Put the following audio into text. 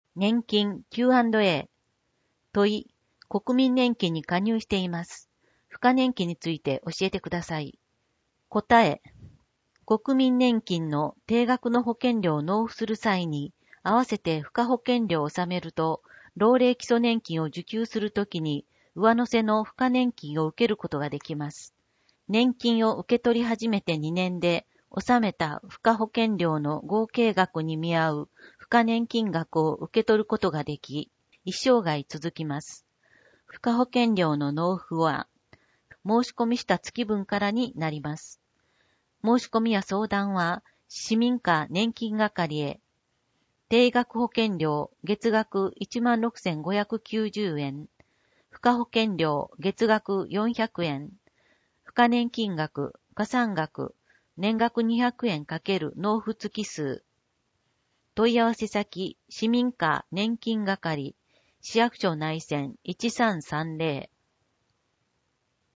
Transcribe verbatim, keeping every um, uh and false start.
年金 キューアンドエー。問い、国民年金に加入しています。付加年金について教えてください。答え、国民年金の定額の保険料を納付する際に、合わせて付加保険料を納めると、老齢基礎年金を受給するときに、上乗せの付加年金を受けることができます。年金を受け取り始めてにねんで、納めた付加保険料の合計額に見合う付加年金額を受け取ることができ、一生涯続きます。付加保険料の納付は、申し込みした月分からになります。申し込みや相談は、市民課年金係へ、定額保険料月額 いちまんろくせんごひゃくきゅうじゅうえん、付加保険料月額よんひゃくえん、付加年金額、加算額、年額にひゃくえん×納付月数。問い合わせ先、市民課年金係、市役所内線いちさんさんぜろ。